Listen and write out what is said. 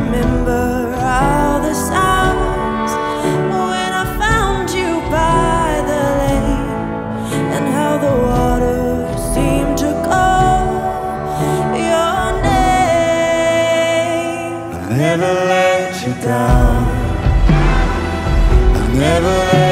remember all the sounds when I found you by the lake, and how the water seemed to call your name. I never let you down. I never let